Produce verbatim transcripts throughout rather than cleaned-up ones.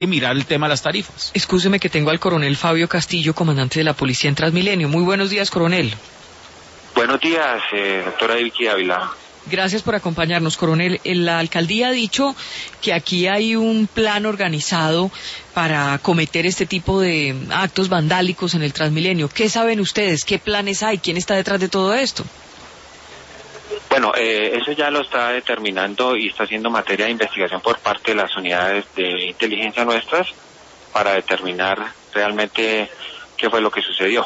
y mirar el tema de las tarifas. Excúseme que tengo al coronel Fabio Castillo, comandante de la policía en Transmilenio. Muy buenos días, coronel. Buenos días, eh, doctora Vicky Ávila. Gracias por acompañarnos, coronel. La alcaldía ha dicho que aquí hay un plan organizado para cometer este tipo de actos vandálicos en el Transmilenio. ¿Qué saben ustedes? ¿Qué planes hay? ¿Quién está detrás de todo esto? Bueno, eh, eso ya lo está determinando y está haciendo materia de investigación por parte de las unidades de inteligencia nuestras para determinar realmente qué fue lo que sucedió.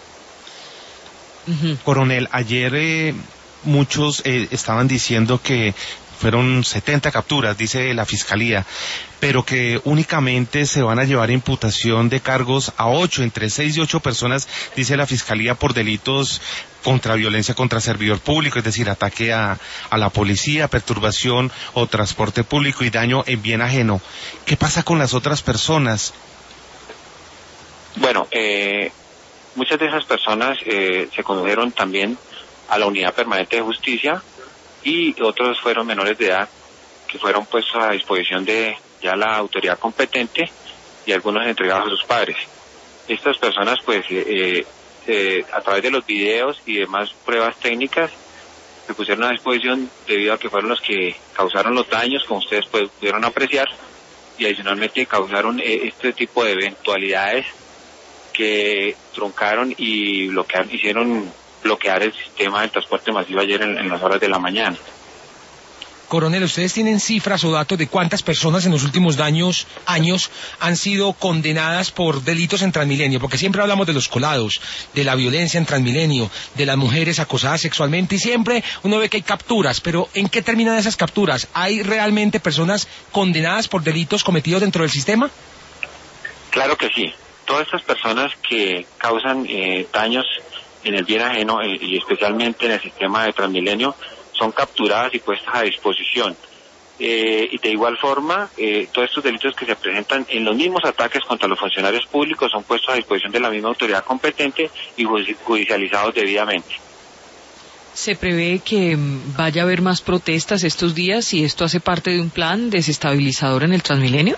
Uh-huh. Coronel, ayer eh, muchos eh, estaban diciendo que fueron setenta capturas, dice la Fiscalía, pero que únicamente se van a llevar imputación de cargos a ocho, entre seis y ocho personas, dice la Fiscalía, por delitos contra violencia contra servidor público, es decir, ataque a, a la policía, perturbación o transporte público y daño en bien ajeno. ¿Qué pasa con las otras personas? Bueno, eh, muchas de esas personas eh, se condujeron también a la Unidad Permanente de Justicia, y otros fueron menores de edad que fueron puestos a disposición de ya la autoridad competente y algunos entregados a sus padres. Estas personas pues eh, eh, a través de los videos y demás pruebas técnicas se pusieron a disposición debido a que fueron los que causaron los daños, como ustedes pues, pudieron apreciar, y adicionalmente causaron eh, este tipo de eventualidades que truncaron y bloquearon, hicieron bloquear el sistema del transporte masivo ayer en, en las horas de la mañana. Coronel, ¿ustedes tienen cifras o datos de cuántas personas en los últimos años, años han sido condenadas por delitos en Transmilenio? Porque siempre hablamos de los colados, de la violencia en Transmilenio, de las mujeres acosadas sexualmente, y siempre uno ve que hay capturas, pero ¿en qué terminan esas capturas? ¿Hay realmente personas condenadas por delitos cometidos dentro del sistema? Claro que sí. Todas estas personas que causan eh, daños en el bien ajeno eh, y especialmente en el sistema de Transmilenio son capturadas y puestas a disposición. Eh, y de igual forma, eh, todos estos delitos que se presentan en los mismos ataques contra los funcionarios públicos son puestos a disposición de la misma autoridad competente y judicializados debidamente. ¿Se prevé que vaya a haber más protestas estos días y esto hace parte de un plan desestabilizador en el Transmilenio?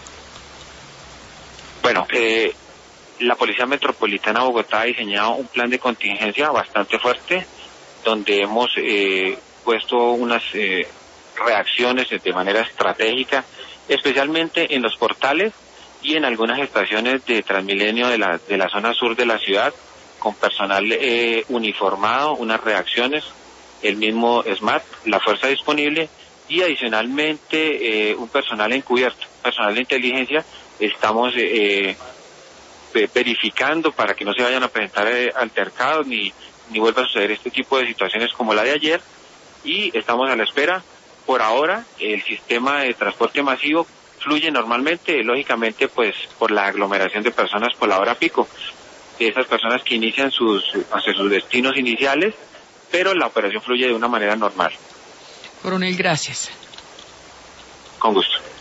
Bueno, eh, la Policía Metropolitana de Bogotá ha diseñado un plan de contingencia bastante fuerte, donde hemos eh, puesto unas eh, reacciones de manera estratégica, especialmente en los portales y en algunas estaciones de Transmilenio de la, de la zona sur de la ciudad, con personal eh, uniformado, unas reacciones, el mismo SMAT, la fuerza disponible, y adicionalmente eh, un personal encubierto, personal de inteligencia. Estamos eh, verificando para que no se vayan a presentar eh, altercados ni, ni vuelva a suceder este tipo de situaciones como la de ayer, y estamos a la espera. Por ahora el sistema de transporte masivo fluye normalmente, lógicamente pues por la aglomeración de personas por la hora pico, de esas personas que inician sus hacia sus destinos iniciales, pero la operación fluye de una manera normal. Coronel, gracias. Con gusto.